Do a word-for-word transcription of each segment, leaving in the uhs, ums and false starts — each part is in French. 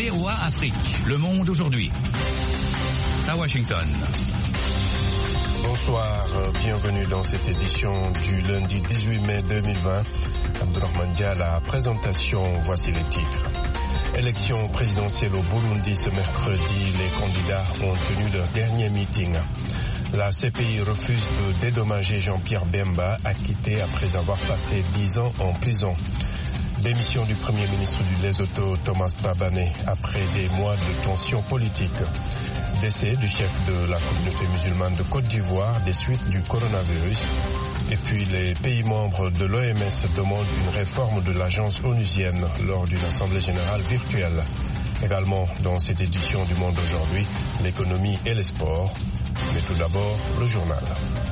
V O A Afrique, Le Monde aujourd'hui. À Washington. Bonsoir, bienvenue dans cette édition du lundi dix-huit mai deux mille vingt. Abdourahmane Dia, la présentation, voici les titres. Élection présidentielle au Burundi ce mercredi, les candidats ont tenu leur dernier meeting. La C P I refuse de dédommager Jean-Pierre Bemba, acquitté après avoir passé dix ans en prison. Démission du Premier ministre du Lesotho, Thomas Thabane, après des mois de tensions politiques. Décès du chef de la communauté musulmane de Côte d'Ivoire des suites du coronavirus. Et puis les pays membres de l'O M S demandent une réforme de l'agence onusienne lors d'une assemblée générale virtuelle. Également dans cette édition du Monde aujourd'hui, l'économie et les sports. Mais tout d'abord, le journal.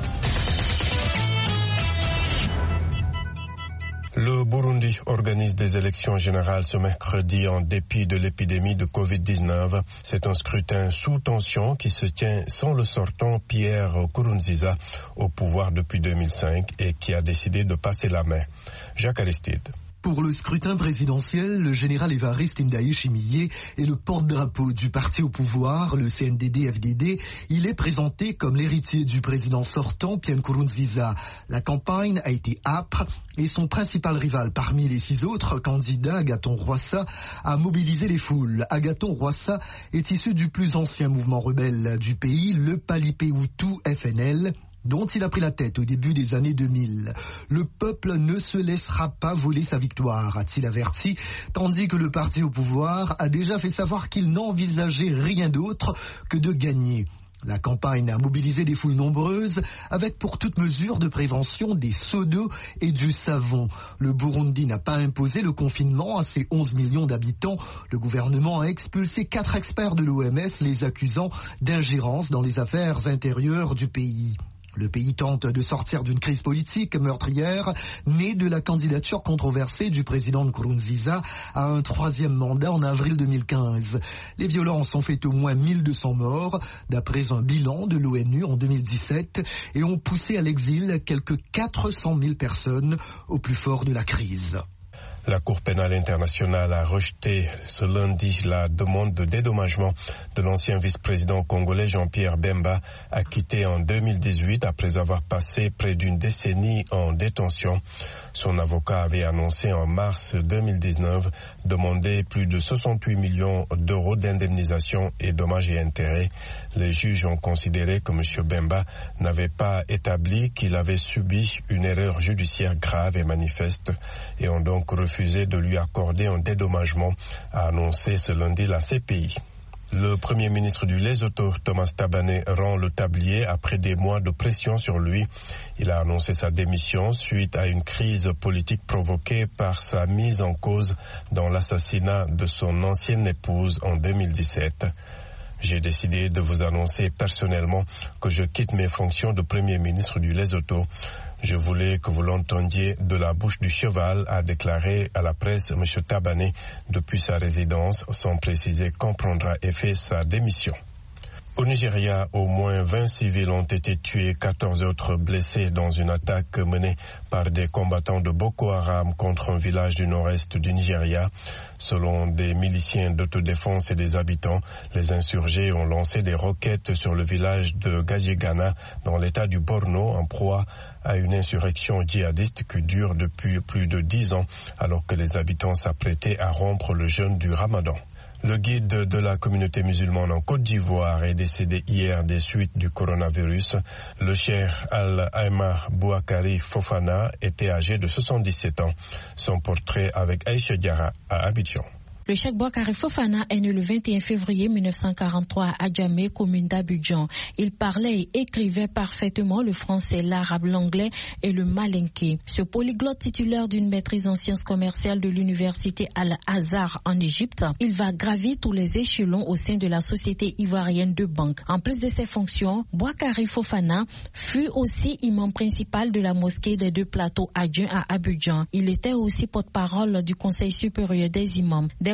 Le Burundi organise des élections générales ce mercredi en dépit de l'épidémie de covid dix-neuf. C'est un scrutin sous tension qui se tient sans le sortant Pierre Nkurunziza au pouvoir depuis deux mille cinq et qui a décidé de passer la main. Jacques Aristide. Pour le scrutin présidentiel, le général Évariste Ndayishimiye est le porte-drapeau du parti au pouvoir, le C N D D F D D. Il est présenté comme l'héritier du président sortant, Pierre Nkurunziza. La campagne a été âpre et son principal rival parmi les six autres candidats, Agathon Rwasa, a mobilisé les foules. Agathon Rwasa est issu du plus ancien mouvement rebelle du pays, le Palipé-Hutu F N L. Dont il a pris la tête au début des années deux mille. Le peuple ne se laissera pas voler sa victoire, a-t-il averti, tandis que le parti au pouvoir a déjà fait savoir qu'il n'envisageait rien d'autre que de gagner. La campagne a mobilisé des foules nombreuses, avec pour toute mesure de prévention des seaux d'eau et du savon. Le Burundi n'a pas imposé le confinement à ses onze millions d'habitants. Le gouvernement a expulsé quatre experts de l'O M S, les accusant d'ingérence dans les affaires intérieures du pays. Le pays tente de sortir d'une crise politique meurtrière née de la candidature controversée du président Nkurunziza à un troisième mandat en avril deux mille quinze. Les violences ont fait au moins mille deux cents morts, d'après un bilan de l'ONU en deux mille dix-sept, et ont poussé à l'exil quelques quatre cent mille personnes au plus fort de la crise. La Cour pénale internationale a rejeté ce lundi la demande de dédommagement de l'ancien vice-président congolais Jean-Pierre Bemba, acquitté en deux mille dix-huit après avoir passé près d'une décennie en détention. Son avocat avait annoncé en mars deux mille dix-neuf demander plus de soixante-huit millions d'euros d'indemnisation et dommages et intérêts. Les juges ont considéré que M. Bemba n'avait pas établi qu'il avait subi une erreur judiciaire grave et manifeste et ont donc refusé de lui accorder un dédommagement, a annoncé ce lundi la C P I. Le Premier ministre du Lesotho, Thomas Thabane, rend le tablier après des mois de pression sur lui. Il a annoncé sa démission suite à une crise politique provoquée par sa mise en cause dans l'assassinat de son ancienne épouse en deux mille dix-sept. J'ai décidé de vous annoncer personnellement que je quitte mes fonctions de Premier ministre du Lesotho. Je voulais que vous l'entendiez de la bouche du cheval, a déclaré à la presse M. Thabane depuis sa résidence, sans préciser quand prendra effet sa démission. Au Nigeria, au moins vingt civils ont été tués, quatorze autres blessés dans une attaque menée par des combattants de Boko Haram contre un village du nord-est du Nigeria. Selon des miliciens d'autodéfense et des habitants, les insurgés ont lancé des roquettes sur le village de Gajigana dans l'état du Borno en proie à une insurrection djihadiste qui dure depuis plus de dix ans alors que les habitants s'apprêtaient à rompre le jeûne du Ramadan. Le guide de la communauté musulmane en Côte d'Ivoire est décédé hier des suites du coronavirus. Le cheikh Al-Aïma Bouakari Fofana était âgé de soixante-dix-sept ans. Son portrait avec Aïcha Diarra à Abidjan. Le cheikh Bouakari Fofana est né le vingt et un février mille neuf cent quarante-trois à Adjamé, commune d'Abidjan. Il parlait et écrivait parfaitement le français, l'arabe, l'anglais et le malinké. Ce polyglotte titulaire d'une maîtrise en sciences commerciales de l'université Al-Azhar en Égypte, il va gravir tous les échelons au sein de la société ivoirienne de banque. En plus de ses fonctions, Bouakari Fofana fut aussi imam principal de la mosquée des deux plateaux adjoints à Abidjan. Il était aussi porte-parole du Conseil supérieur des imams. Des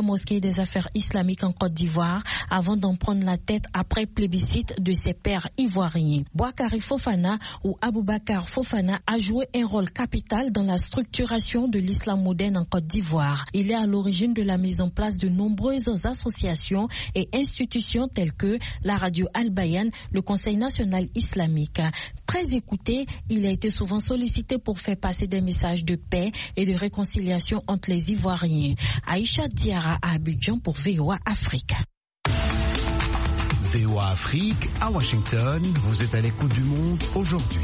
mosquée des affaires islamiques en Côte d'Ivoire avant d'en prendre la tête après plébiscite de ses pairs ivoiriens. Boakari Fofana ou Aboubakar Fofana a joué un rôle capital dans la structuration de l'islam moderne en Côte d'Ivoire. Il est à l'origine de la mise en place de nombreuses associations et institutions telles que la radio Al-Bayan, le Conseil national islamique. Très écouté, il a été souvent sollicité pour faire passer des messages de paix et de réconciliation entre les Ivoiriens. Aïcha Diarra à Abidjan pour V O A Afrique. V O A Afrique à Washington, vous êtes à l'écoute du monde aujourd'hui.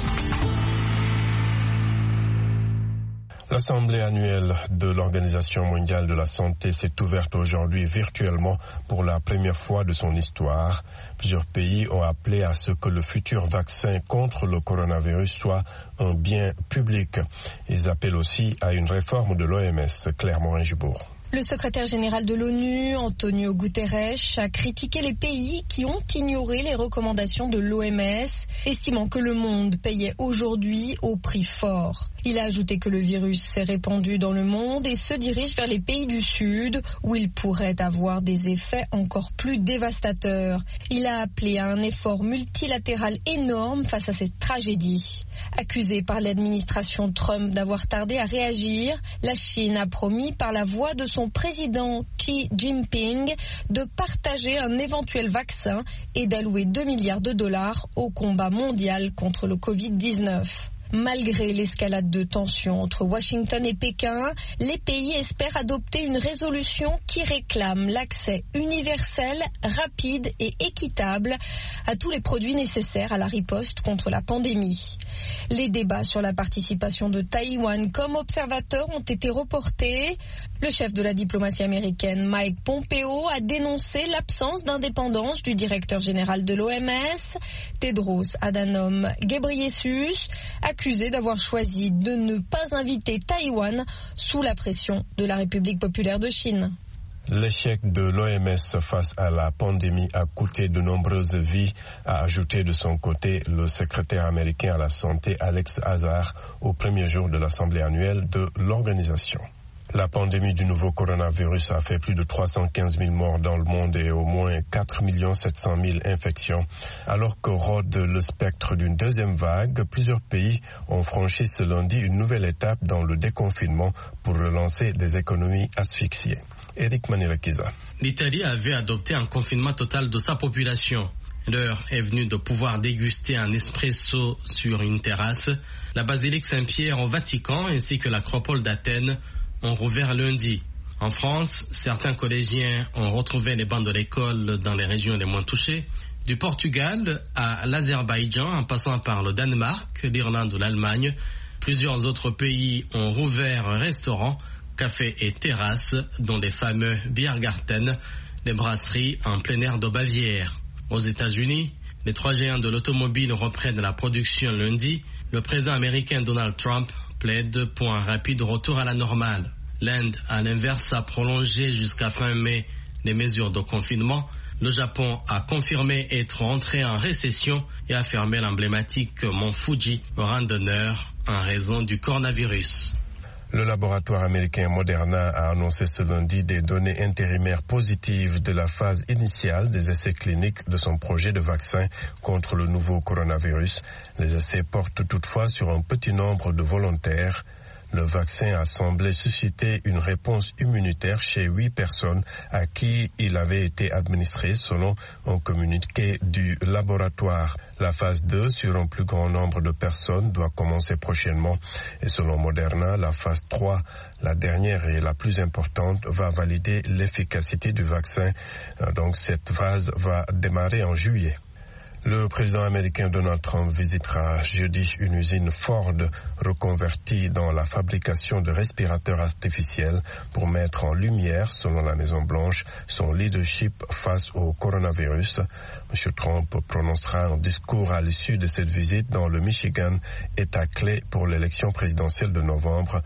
L'Assemblée annuelle de l'Organisation mondiale de la santé s'est ouverte aujourd'hui virtuellement pour la première fois de son histoire. Plusieurs pays ont appelé à ce que le futur vaccin contre le coronavirus soit un bien public. Ils appellent aussi à une réforme de l'O M S. Claire Morin-Jubour. Le secrétaire général de l'ONU, Antonio Guterres, a critiqué les pays qui ont ignoré les recommandations de l'O M S, estimant que le monde payait aujourd'hui au prix fort. Il a ajouté que le virus s'est répandu dans le monde et se dirige vers les pays du Sud, où il pourrait avoir des effets encore plus dévastateurs. Il a appelé à un effort multilatéral énorme face à cette tragédie. Accusée par l'administration Trump d'avoir tardé à réagir, la Chine a promis par la voix de son président Xi Jinping de partager un éventuel vaccin et d'allouer deux milliards de dollars au combat mondial contre le covid dix-neuf. Malgré l'escalade de tensions entre Washington et Pékin, les pays espèrent adopter une résolution qui réclame l'accès universel, rapide et équitable à tous les produits nécessaires à la riposte contre la pandémie. Les débats sur la participation de Taïwan comme observateur ont été reportés. Le chef de la diplomatie américaine, Mike Pompeo, a dénoncé l'absence d'indépendance du directeur général de l'O M S, Tedros Adhanom Ghebreyesus, accusé d'avoir choisi de ne pas inviter Taïwan sous la pression de la République populaire de Chine. L'échec de l'O M S face à la pandémie a coûté de nombreuses vies, a ajouté de son côté le secrétaire américain à la santé Alex Azar au premier jour de l'Assemblée annuelle de l'organisation. La pandémie du nouveau coronavirus a fait plus de trois cent quinze mille morts dans le monde et au moins quatre millions sept cent mille infections. Alors que rôde le spectre d'une deuxième vague, plusieurs pays ont franchi ce lundi une nouvelle étape dans le déconfinement pour relancer des économies asphyxiées. Eric Manilakiza. L'Italie avait adopté un confinement total de sa population. L'heure est venue de pouvoir déguster un espresso sur une terrasse. La basilique Saint-Pierre au Vatican ainsi que l'acropole d'Athènes ont rouvert lundi. En France, certains collégiens ont retrouvé les bancs de l'école dans les régions les moins touchées. Du Portugal à l'Azerbaïdjan, en passant par le Danemark, l'Irlande ou l'Allemagne, plusieurs autres pays ont rouvert restaurants, cafés et terrasses, dont les fameux Biergarten, les brasseries en plein air de Bavière. Aux États-Unis, les trois géants de l'automobile reprennent la production lundi. Le président américain Donald Trump plaide pour un rapide retour à la normale. L'Inde, à l'inverse, a prolongé jusqu'à fin mai les mesures de confinement. Le Japon a confirmé être entré en récession et a fermé l'emblématique mont Fuji au randonneurs en raison du coronavirus. Le laboratoire américain Moderna a annoncé ce lundi des données intérimaires positives de la phase initiale des essais cliniques de son projet de vaccin contre le nouveau coronavirus. Les essais portent toutefois sur un petit nombre de volontaires. Le vaccin a semblé susciter une réponse immunitaire chez huit personnes à qui il avait été administré selon un communiqué du laboratoire. La phase deux sur un plus grand nombre de personnes doit commencer prochainement et selon Moderna, la phase trois, la dernière et la plus importante, va valider l'efficacité du vaccin. Donc cette phase va démarrer en juillet. Le président américain Donald Trump visitera jeudi une usine Ford reconvertie dans la fabrication de respirateurs artificiels pour mettre en lumière, selon la Maison-Blanche, son leadership face au coronavirus. M. Trump prononcera un discours à l'issue de cette visite dans le Michigan, état clé pour l'élection présidentielle de novembre,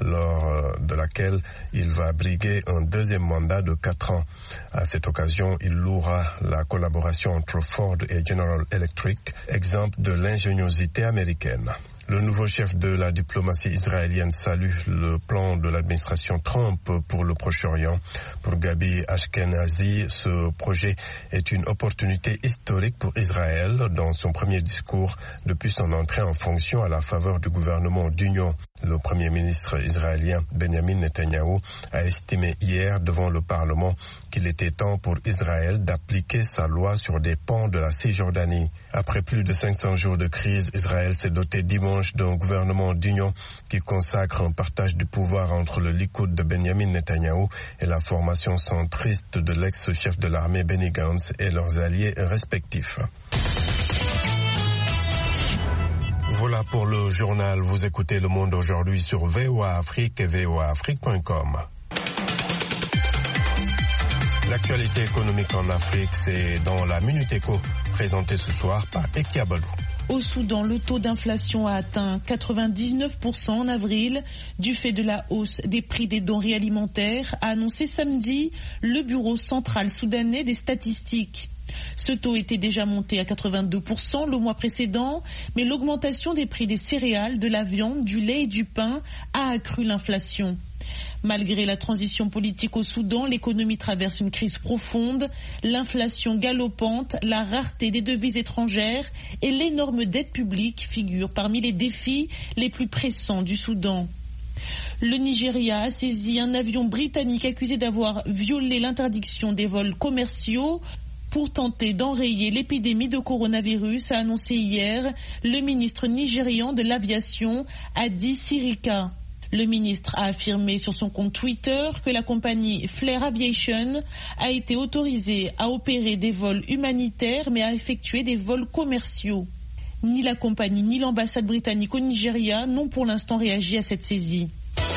lors de laquelle il va briguer un deuxième mandat de quatre ans. À cette occasion, il louera la collaboration entre Ford et General Electric, exemple de l'ingéniosité américaine. Le nouveau chef de la diplomatie israélienne salue le plan de l'administration Trump pour le Proche-Orient. Pour Gabi Ashkenazi, ce projet est une opportunité historique pour Israël dans son premier discours depuis son entrée en fonction à la faveur du gouvernement d'union. Le premier ministre israélien Benjamin Netanyahou a estimé hier devant le Parlement qu'il était temps pour Israël d'appliquer sa loi sur des pans de la Cisjordanie. Après plus de cinq cents jours de crise, Israël s'est doté dimanche d'un gouvernement d'union qui consacre un partage du pouvoir entre le Likoud de Benjamin Netanyahou et la formation centriste de l'ex-chef de l'armée Benny Gantz et leurs alliés respectifs. Voilà pour le journal. Vous écoutez Le Monde aujourd'hui sur V O A Afrique et V O A Afrique point com. L'actualité économique en Afrique, c'est dans la Minute Éco, présentée ce soir par Eki Abadou. Au Soudan, le taux d'inflation a atteint quatre-vingt-dix-neuf pour cent en avril du fait de la hausse des prix des denrées alimentaires, a annoncé samedi le Bureau central soudanais des statistiques. Ce taux était déjà monté à quatre-vingt-deux pour cent le mois précédent, mais l'augmentation des prix des céréales, de la viande, du lait et du pain a accru l'inflation. Malgré la transition politique au Soudan, l'économie traverse une crise profonde. L'inflation galopante, la rareté des devises étrangères et l'énorme dette publique figurent parmi les défis les plus pressants du Soudan. Le Nigeria a saisi un avion britannique accusé d'avoir violé l'interdiction des vols commerciaux pour tenter d'enrayer l'épidémie de coronavirus, a annoncé hier le ministre nigérian de l'aviation, Hadi Sirika. Le ministre a affirmé sur son compte Twitter que la compagnie Flair Aviation a été autorisée à opérer des vols humanitaires mais à effectuer des vols commerciaux. Ni la compagnie ni l'ambassade britannique au Nigeria n'ont pour l'instant réagi à cette saisie.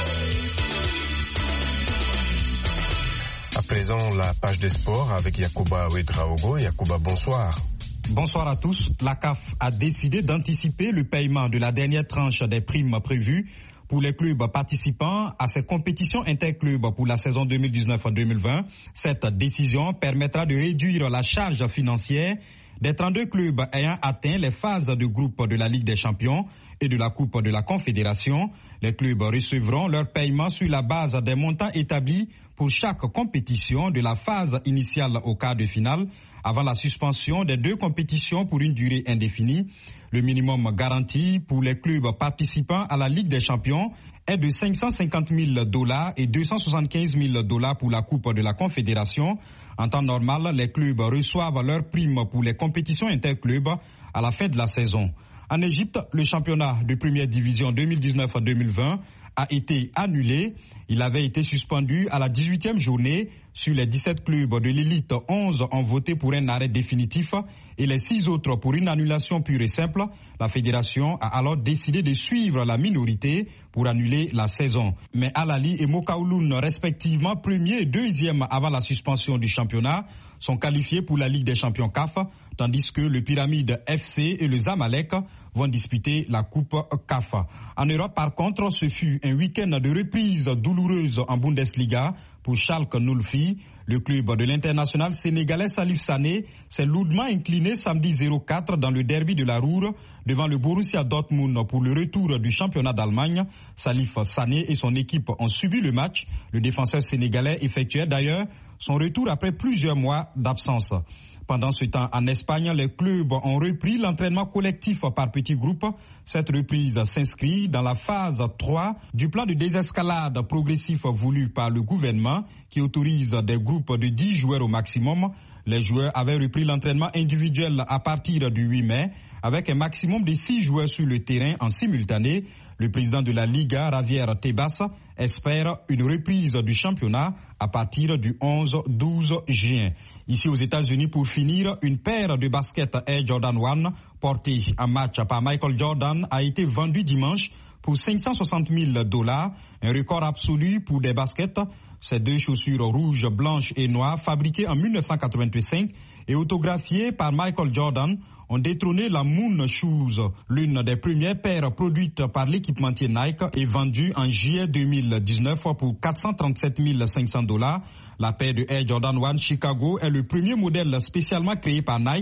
À présent, la page des sports avec Yacouba Ouedraogo. Yacouba, bonsoir. Bonsoir à tous. La C A F a décidé d'anticiper le paiement de la dernière tranche des primes prévues pour les clubs participants à ces compétitions interclubs pour la saison deux mille dix-neuf deux mille vingt. Cette décision permettra de réduire la charge financière des trente-deux clubs ayant atteint les phases de groupe de la Ligue des Champions et de la Coupe de la Confédération. Les clubs recevront leur paiement sur la base des montants établis pour chaque compétition de la phase initiale au quart de finale avant la suspension des deux compétitions pour une durée indéfinie. Le minimum garanti pour les clubs participants à la Ligue des Champions est de cinq cent cinquante mille dollars et deux cent soixante-quinze mille dollars pour la Coupe de la Confédération. En temps normal, les clubs reçoivent leurs primes pour les compétitions interclubs à la fin de la saison. En Égypte, le championnat de première division deux mille dix-neuf deux mille vingt a été annulé. Il avait été suspendu à la dix-huitième journée. Sur les dix-sept clubs de l'élite, onze ont voté pour un arrêt définitif et les six autres pour une annulation pure et simple. La fédération a alors décidé de suivre la minorité pour annuler la saison. Mais Al Ahly et Mokaouloun, respectivement premier et deuxième avant la suspension du championnat, sont qualifiés pour la Ligue des champions C A F, tandis que le Pyramide F C et le Zamalek vont disputer la Coupe C A F. En Europe, par contre, ce fut un week-end de reprise douloureuse en Bundesliga pour Schalke Nulfi. Le club de l'international sénégalais Salif Sané s'est lourdement incliné samedi zéro quatre dans le derby de la Ruhr devant le Borussia Dortmund pour le retour du championnat d'Allemagne. Salif Sané et son équipe ont subi le match. Le défenseur sénégalais effectuait d'ailleurs son retour après plusieurs mois d'absence. Pendant ce temps, en Espagne, les clubs ont repris l'entraînement collectif par petits groupes. Cette reprise s'inscrit dans la phase trois du plan de désescalade progressif voulu par le gouvernement qui autorise des groupes de dix joueurs au maximum. Les joueurs avaient repris l'entraînement individuel à partir du huit mai avec un maximum de six joueurs sur le terrain en simultané. Le président de la Liga, Javier Tebas, espère une reprise du championnat à partir du onze douze juin. Ici aux États-Unis, pour finir, une paire de baskets Air Jordan un portée en match par Michael Jordan a été vendue dimanche pour cinq cent soixante mille dollars, un record absolu pour des baskets. Ces deux chaussures rouges, blanches et noires, fabriquées en mille neuf cent quatre-vingt-cinq et autographiées par Michael Jordan, ont détrôné la Moon Shoes, l'une des premières paires produites par l'équipementier Nike et vendue en juillet deux mille dix-neuf pour quatre cent trente-sept mille cinq cents dollars. La paire de Air Jordan un Chicago est le premier modèle spécialement créé par Nike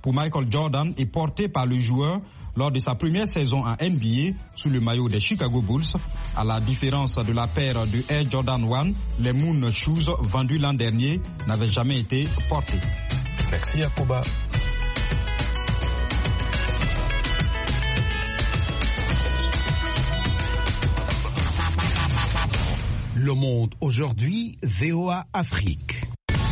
pour Michael Jordan est porté par le joueur lors de sa première saison en N B A sous le maillot des Chicago Bulls. À la différence de la paire de Air Jordan un, les Moon Shoes vendus l'an dernier n'avaient jamais été portés. Merci Yacouba. Le Monde aujourd'hui, V O A Afrique.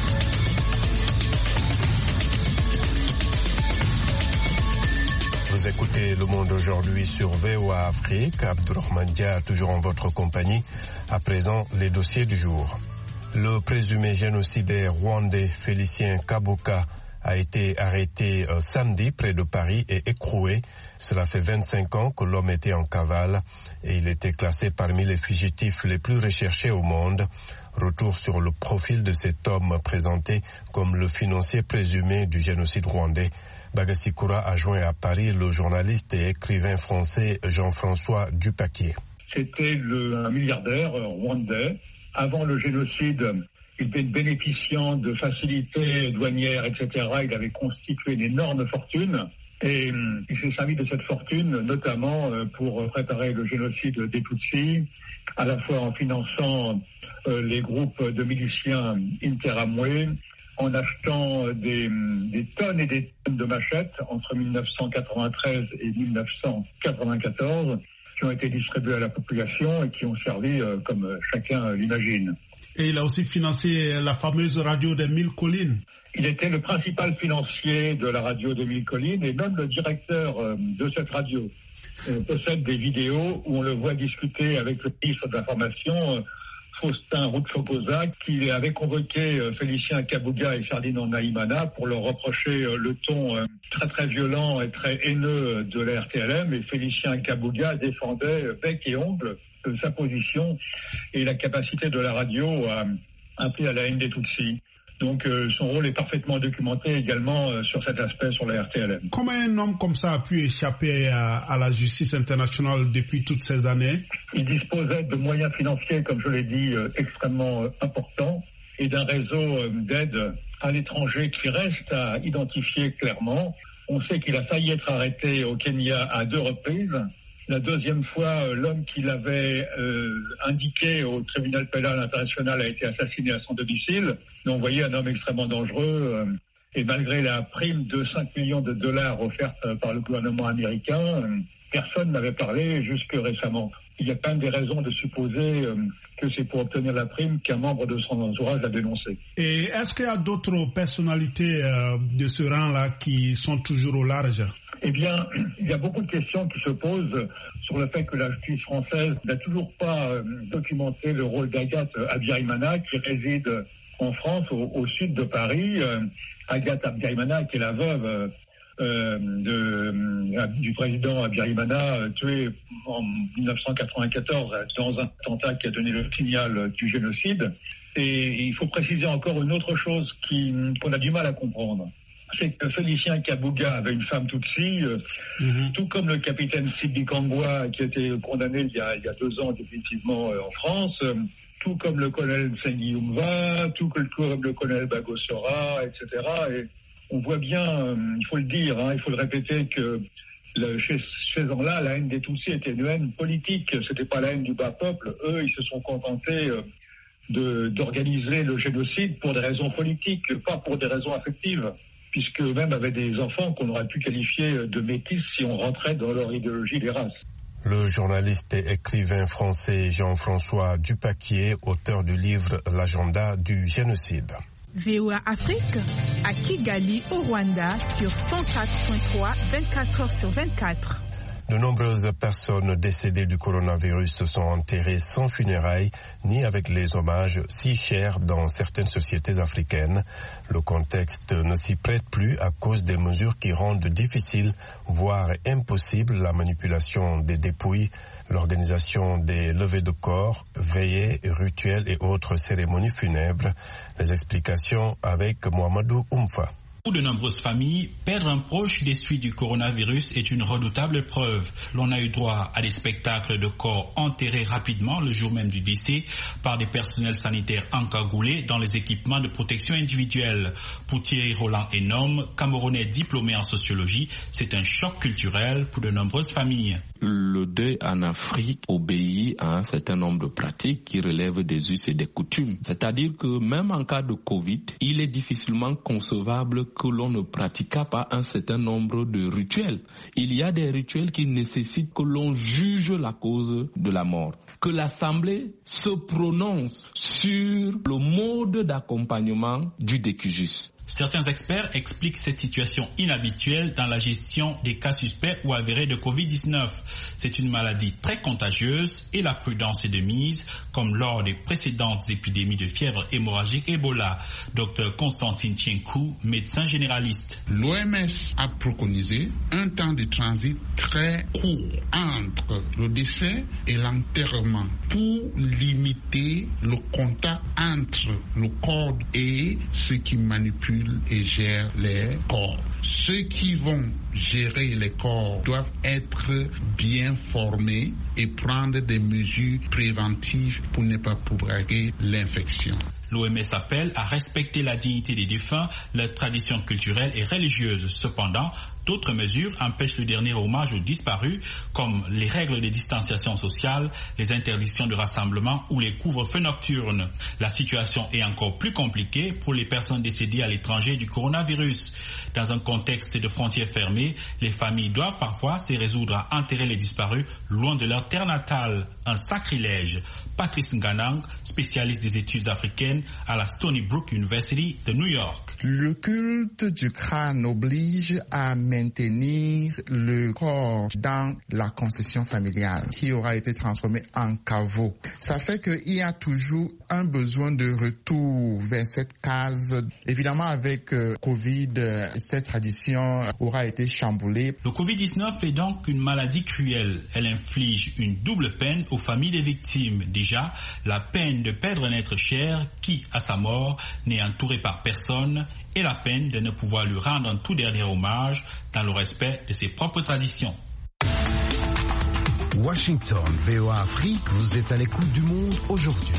Vous écoutez Le Monde aujourd'hui sur V O A Afrique. Abdourahmane Dia, toujours en votre compagnie. À présent, les dossiers du jour. Le présumé génocidaire rwandais Félicien Kabuga a été arrêté euh, samedi près de Paris et écroué. Cela fait vingt-cinq ans que l'homme était en cavale et il était classé parmi les fugitifs les plus recherchés au monde. Retour sur le profil de cet homme présenté comme le financier présumé du génocide rwandais. Bagassi Koura a joint à Paris le journaliste et écrivain français Jean-François Dupaquier. C'était le, un milliardaire rwandais. Avant le génocide, il était bénéficiant de facilités douanières, et cetera. Il avait constitué une énorme fortune et il s'est servi de cette fortune notamment pour préparer le génocide des Tutsis, à la fois en finançant les groupes de miliciens Interamwe, en achetant des, des tonnes et des tonnes de machettes entre mille neuf cent quatre-vingt-treize et mille neuf cent quatre-vingt-quatorze, qui ont été distribuées à la population et qui ont servi euh, comme chacun l'imagine. Et il a aussi financé la fameuse radio des Mille Collines. Il était le principal financier de la radio des Mille Collines et même le directeur euh, de cette radio. Il possède des vidéos où on le voit discuter avec le ministre de l'Information, euh, Faustin Rouxopoza, qui avait convoqué euh, Félicien Kabuga et Ferdinand Nahimana pour leur reprocher euh, le ton euh, très très violent et très haineux de la R T L M. Et Félicien Kabuga défendait euh, bec et ongle euh, sa position et la capacité de la radio à appeler à la haine des Tutsis. Donc euh, son rôle est parfaitement documenté également euh, sur cet aspect sur la R T L M. Comment un homme comme ça a pu échapper à, à la justice internationale depuis toutes ces années? Il disposait de moyens financiers, comme je l'ai dit, euh, extrêmement euh, importants et d'un réseau euh, d'aide à l'étranger qui reste à identifier clairement. On sait qu'il a failli être arrêté au Kenya à deux reprises. La deuxième fois, euh, l'homme qui l'avait euh, indiqué au tribunal pénal international a été assassiné à son domicile. Donc, vous voyez, un homme extrêmement dangereux. Euh, et malgré la prime de cinq millions de dollars offerte euh, par le gouvernement américain, euh, personne n'avait parlé jusque récemment. Il y a quand même des raisons de supposer euh, que c'est pour obtenir la prime qu'un membre de son entourage l'a dénoncé. Et est-ce qu'il y a d'autres personnalités euh, de ce rang-là qui sont toujours au large? Eh bien, il y a beaucoup de questions qui se posent sur le fait que la justice française n'a toujours pas euh, documenté le rôle d'Agathe Abdiarimana, qui réside en France, au, au sud de Paris. Euh, Agathe Abdiarimana, qui est la veuve euh, de, euh, du président Abdiarimana, euh, tué en mille neuf cent quatre-vingt-quatorze dans un attentat qui a donné le signal du génocide. Et il faut préciser encore une autre chose qui, qu'on a du mal à comprendre. C'est que Félicien Kabuga avait une femme Tutsi, euh, mm-hmm. tout comme le capitaine Sidi Kangwa, qui a été condamné il y a, il y a deux ans définitivement euh, en France, euh, tout comme le colonel Sengiumva, tout comme le colonel Bagosora, et cetera. Et on voit bien, euh, il faut le dire, hein, il faut le répéter, que le, chez ces gens-là, la haine des Tutsis était une haine politique, c'était pas la haine du bas peuple. Eux, ils se sont contentés euh, de, d'organiser le génocide pour des raisons politiques, pas pour des raisons affectives, puisque eux-mêmes avaient des enfants qu'on aurait pu qualifier de métis si on rentrait dans leur idéologie des races. Le journaliste et écrivain français Jean-François Dupaquier, auteur du livre L'agenda du génocide. V O A Afrique, à Kigali, au Rwanda, sur cent quatre point trois, vingt-quatre heures sur vingt-quatre. De nombreuses personnes décédées du coronavirus sont enterrées sans funérailles ni avec les hommages si chers dans certaines sociétés africaines. Le contexte ne s'y prête plus à cause des mesures qui rendent difficile, voire impossible, la manipulation des dépouilles, l'organisation des levées de corps, veillées, rituels et autres cérémonies funèbres. Les explications avec Mohamedou Oumfa. Pour de nombreuses familles, perdre un proche des suites du coronavirus est une redoutable épreuve. L'on a eu droit à des spectacles de corps enterrés rapidement le jour même du décès par des personnels sanitaires encagoulés dans les équipements de protection individuelle. Pour Thierry Roland Enom, Camerounais diplômé en sociologie, c'est un choc culturel pour de nombreuses familles. Le deuil en Afrique obéit à un certain nombre de pratiques qui relèvent des us et des coutumes. C'est-à-dire que même en cas de Covid, il est difficilement concevable que l'on ne pratiquât pas un certain nombre de rituels. Il y a des rituels qui nécessitent que l'on juge la cause de la mort, que l'Assemblée se prononce sur le mode d'accompagnement du décujus. Certains experts expliquent cette situation inhabituelle dans la gestion des cas suspects ou avérés de covid dix-neuf. C'est une maladie très contagieuse et la prudence est de mise, comme lors des précédentes épidémies de fièvre hémorragique Ebola. Docteur Constantine Tienkou, médecin généraliste. L'O M S a préconisé un temps de transit très court entre le décès et l'enterrement pour limiter le contact entre le corps et ceux qui manipulent et gèrent les corps. Ceux qui vont gérer les corps doivent être bien formés et prendre des mesures préventives pour ne pas propager l'infection. L'O M S appelle à respecter la dignité des défunts, leurs traditions culturelles et religieuses. Cependant, d'autres mesures empêchent le dernier hommage aux disparus, comme les règles de distanciation sociale, les interdictions de rassemblement ou les couvre-feux nocturnes. La situation est encore plus compliquée pour les personnes décédées à l'étranger du coronavirus. Dans un contexte de frontières fermées, les familles doivent parfois se résoudre à enterrer les disparus loin de leur terre natale. Un sacrilège. Patrice Nganang, spécialiste des études africaines à la Stony Brook University de New York. Le culte du crâne oblige à maintenir le corps dans la concession familiale qui aura été transformée en caveau. Ça fait qu'il y a toujours un besoin de retour vers cette case. Évidemment, avec euh, Covid, euh, cette tradition aura été chamboulée. Le covid dix-neuf est donc une maladie cruelle. Elle inflige une double peine aux familles des victimes. Déjà, la peine de perdre un être cher qui, à sa mort, n'est entouré par personne, et la peine de ne pouvoir lui rendre un tout dernier hommage dans le respect de ses propres traditions. Washington, V O A Afrique, vous êtes à l'écoute du monde aujourd'hui.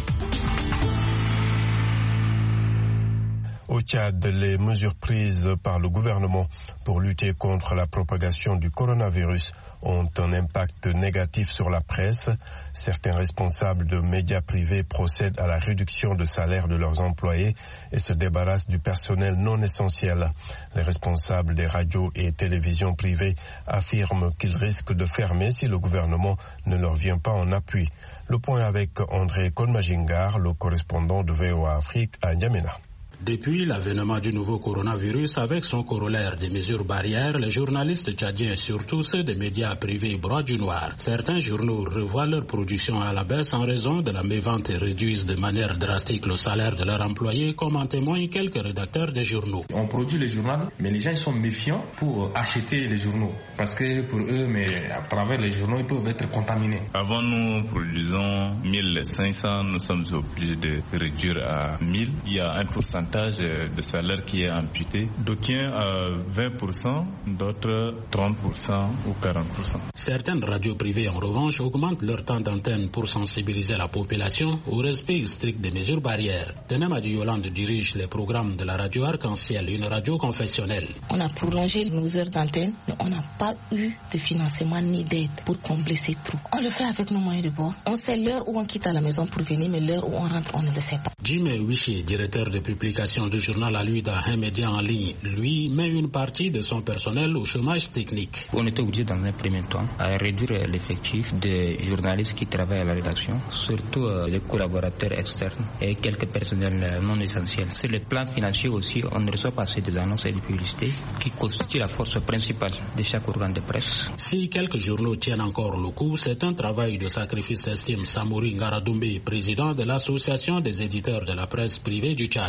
Au Tchad, les mesures prises par le gouvernement pour lutter contre la propagation du coronavirus ont un impact négatif sur la presse. Certains responsables de médias privés procèdent à la réduction de salaire de leurs employés et se débarrassent du personnel non essentiel. Les responsables des radios et télévisions privées affirment qu'ils risquent de fermer si le gouvernement ne leur vient pas en appui. Le point avec André Kolmajingar, le correspondant de V O A Afrique à N'Djamena. Depuis l'avènement du nouveau coronavirus avec son corollaire des mesures barrières, les journalistes tchadiens, surtout ceux des médias privés, broient du noir. Certains journaux revoient leur production à la baisse en raison de la mévente et réduisent de manière drastique le salaire de leurs employés, comme en témoignent quelques rédacteurs des journaux. On produit les journaux, mais les gens sont méfiants pour acheter les journaux. Parce que pour eux, mais à travers les journaux, ils peuvent être contaminés. Avant, nous produisons mille cinq cents, nous sommes obligés de réduire à mille. Il y a un pourcentage de salaire qui est amputé. D'aucuns à vingt pour cent, d'autres trente pour cent ou quarante pour cent. Certaines radios privées, en revanche, augmentent leur temps d'antenne pour sensibiliser la population au respect strict des mesures barrières. Tenem Adi Yolande dirige les programmes de la radio Arc-en-Ciel, une radio confessionnelle. On a prolongé nos heures d'antenne, mais on n'a pas eu de financement ni d'aide pour combler ces trous. On le fait avec nos moyens de bord. On sait l'heure où on quitte à la maison pour venir, mais l'heure où on rentre, on ne le sait pas. Jimmy Wiché, directeur de publication du journal à lui d'un média en ligne, lui met une partie de son personnel au chômage technique. On était obligé dans un premier temps à réduire l'effectif des journalistes qui travaillent à la rédaction, surtout euh, les collaborateurs externes et quelques personnels non essentiels. Sur le plan financier aussi, on ne reçoit pas assez des annonces et des publicités qui constituent la force principale de chaque organe de presse. Si quelques journaux tiennent encore le coup, c'est un travail de sacrifice, estime Samouri Ngaradoumbe, président de l'association des éditeurs de la presse privée du Tchad.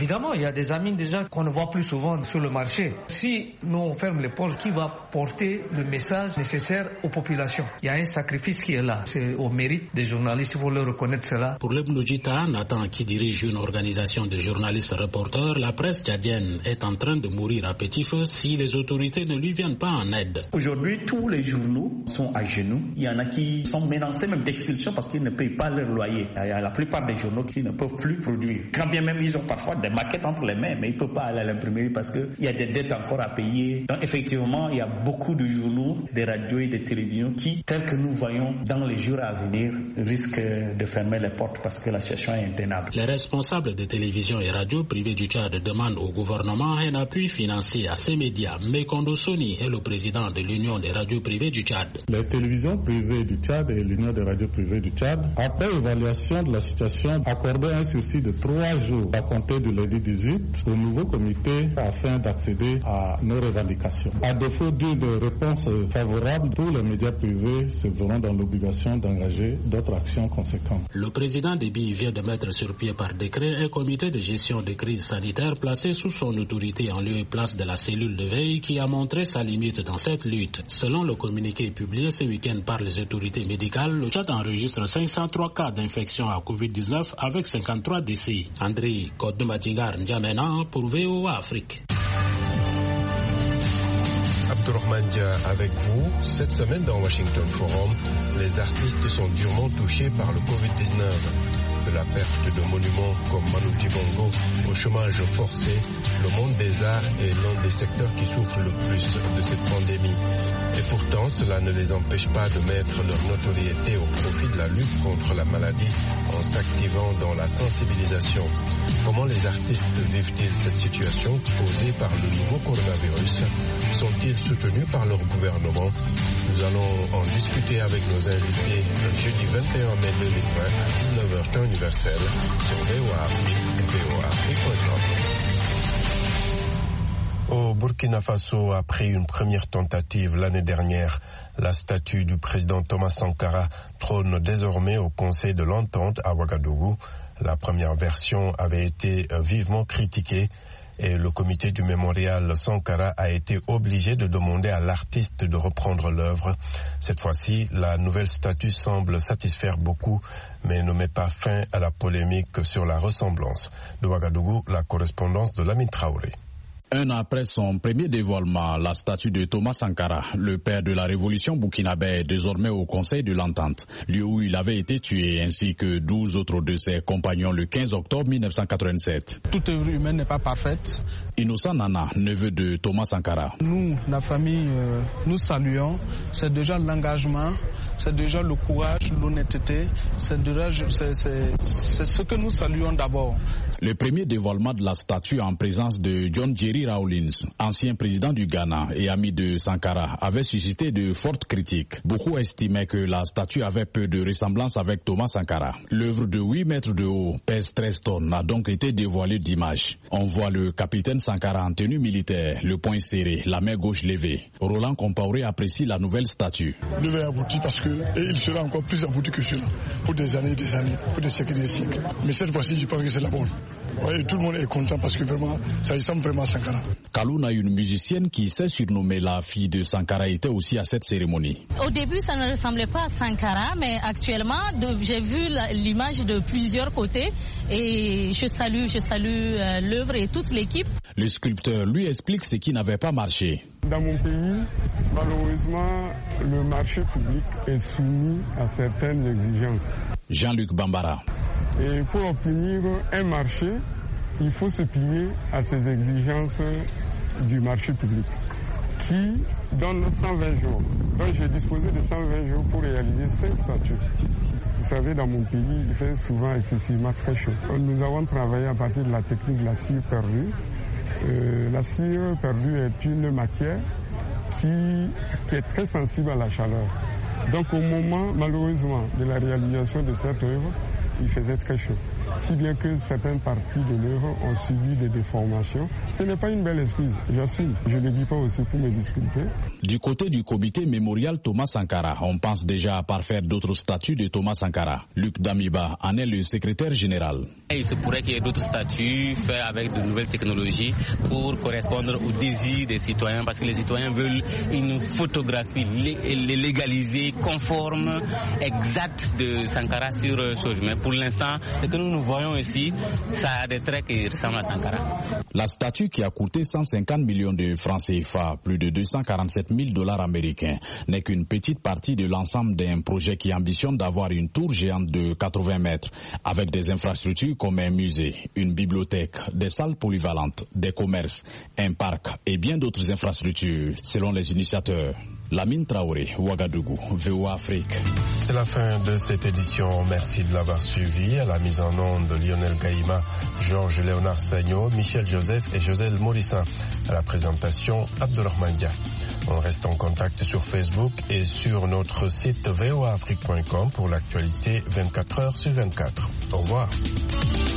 Évidemment, il y a des amines déjà qu'on ne voit plus souvent sur le marché. Si nous on ferme les portes, qui va porter le message nécessaire aux populations? Il y a un sacrifice qui est là. C'est au mérite des journalistes, il faut le reconnaître cela. Pour l'Ebnou Djita, Nathan, qui dirige une organisation de journalistes reporters, la presse tchadienne est en train de mourir à petit feu si les autorités ne lui viennent pas en aide. Aujourd'hui, tous les journaux sont à genoux. Il y en a qui sont menacés même d'expulsion parce qu'ils ne payent pas leur loyer. Il y a la plupart des journaux qui ne peuvent plus produire. Quand bien même ils ont parfois des maquettes entre les mains, mais ils ne peuvent pas aller à l'imprimerie parce qu'il y a des dettes encore à payer. Donc effectivement, il y a beaucoup de journaux, des radios et des télévisions qui, tels que nous voyons dans les jours à venir, risquent de fermer les portes parce que la situation est intenable. Les responsables de télévision et radio privées du Tchad demandent au gouvernement un appui financier à ces médias. Mais Kondo Soni est le président de l'Union des radios privées du Tchad. Les télévisions privées du Tchad et l'Union des radios privées du Tchad, après évaluation de la situation, accordaient un sursis de trois jours à compter du lundi dix-huit au nouveau comité afin d'accéder à nos revendications. À défaut d'une réponse favorable, tous les médias privés se verront dans l'obligation d'engager d'autres actions conséquentes. Le président Déby vient de mettre sur pied par décret un comité de gestion des crises sanitaires placé sous son autorité en lieu et place de la cellule de veille qui a montré sa limite dans cette lutte. Selon le communiqué publié ce week-end par les autorités médicales, le Tchad enregistre cinq cent trois cas d'infection à covid dix-neuf avec cinquante-trois décès. André Kodematingar N'Djamena pour V O A Afrique. Abdourahmane Dia avec vous. Cette semaine dans Washington Forum, les artistes sont durement touchés par le covid dix-neuf. De la perte de monuments comme Manu Dibango au chômage forcé, le monde des arts est l'un des secteurs qui souffre le plus de cette pandémie. Et pourtant, cela ne les empêche pas de mettre leur notoriété au profit de la lutte contre la maladie en s'activant dans la sensibilisation. Comment les artistes vivent-ils cette situation posée par le nouveau coronavirus? Sont-ils soutenus par leur gouvernement? Nous allons en discuter avec nos invités le jeudi vingt et un mai deux mille vingt à dix-neuf heures temps universel sur V O A Afrique et V O A Afrique point com. Au Burkina Faso, après une première tentative l'année dernière, la statue du président Thomas Sankara trône désormais au Conseil de l'Entente à Ouagadougou. La première version avait été vivement critiquée et le comité du mémorial Sankara a été obligé de demander à l'artiste de reprendre l'œuvre. Cette fois-ci, la nouvelle statue semble satisfaire beaucoup, mais ne met pas fin à la polémique sur la ressemblance. De Ouagadougou, la correspondance de Lamine Traoré. Un an après son premier dévoilement, la statue de Thomas Sankara, le père de la révolution burkinabé, est désormais au Conseil de l'Entente, lieu où il avait été tué, ainsi que douze autres de ses compagnons le quinze octobre mille neuf cent quatre-vingt-sept. Toute œuvre humaine n'est pas parfaite. Innocent Nana, neveu de Thomas Sankara. Nous, la famille, euh, nous saluons. C'est déjà l'engagement, c'est déjà le courage, l'honnêteté, c'est déjà c'est, c'est, c'est ce que nous saluons d'abord. Le premier dévoilement de la statue en présence de John Jerry Rawlings, ancien président du Ghana et ami de Sankara, avait suscité de fortes critiques. Beaucoup estimaient que la statue avait peu de ressemblance avec Thomas Sankara. L'œuvre de huit mètres de haut, pèse treize tonnes, a donc été dévoilée d'images. On voit le capitaine Sankara en tenue militaire, le poing serré, la main gauche levée. Roland Compaoré apprécie la nouvelle statue. L'œuvre est aboutie parce que, et il sera encore plus abouti que cela, pour des années et des années, pour des siècles et des siècles. Mais cette fois-ci, je pense que c'est la bonne. Ouais, tout le monde est content parce que vraiment, ça ressemble vraiment à Sankara. Kalouna, une musicienne qui s'est surnommée la fille de Sankara, était aussi à cette cérémonie. Au début, ça ne ressemblait pas à Sankara, mais actuellement, de, j'ai vu la, l'image de plusieurs côtés et je salue, je salue euh, l'œuvre et toute l'équipe. Le sculpteur lui explique ce qui n'avait pas marché. Dans mon pays, malheureusement, le marché public est soumis à certaines exigences. Jean-Luc Bambara. Et pour obtenir un marché, il faut se plier à ces exigences du marché public, qui donne cent vingt jours. Donc j'ai disposé de cent vingt jours pour réaliser cinq statues. Vous savez, dans mon pays, il fait souvent excessivement très chaud. Nous avons travaillé à partir de la technique de la cire perdue. Euh, la cire perdue est une matière qui, qui est très sensible à la chaleur. Donc au moment, malheureusement, de la réalisation de cette œuvre, il faisait très chaud. si bien que certaines parties de l'œuvre ont subi des déformations. Ce n'est pas une belle excuse, j'assume. Je ne le dis pas aussi pour me disculper. Du côté du comité mémorial Thomas Sankara, on pense déjà à parfaire d'autres statues de Thomas Sankara. Luc Damiba en est le secrétaire général. Il se pourrait qu'il y ait d'autres statues faites avec de nouvelles technologies pour correspondre aux désirs des citoyens, parce que les citoyens veulent une photographie légalisée, conforme, exacte de Sankara sur chose. Mais pour l'instant, ce que nous nous voyons ici, ça a des traits qui ressemblent à Sankara. La statue, qui a coûté cent cinquante millions de francs C F A, plus de deux cent quarante-sept mille dollars américains, n'est qu'une petite partie de l'ensemble d'un projet qui ambitionne d'avoir une tour géante de quatre-vingts mètres, avec des infrastructures comme un musée, une bibliothèque, des salles polyvalentes, des commerces, un parc et bien d'autres infrastructures, selon les initiateurs. Lamine Traoré, Ouagadougou, V O A Afrique. C'est la fin de cette édition. Merci de l'avoir suivi. À la mise en onde de Lionel Gaïma, Georges Léonard Sagno, Michel Joseph et Joselle Morissin. À la présentation, Abdelrahman Dia. On reste en contact sur Facebook et sur notre site v o a afrique point com pour l'actualité vingt-quatre heures sur vingt-quatre. Au revoir.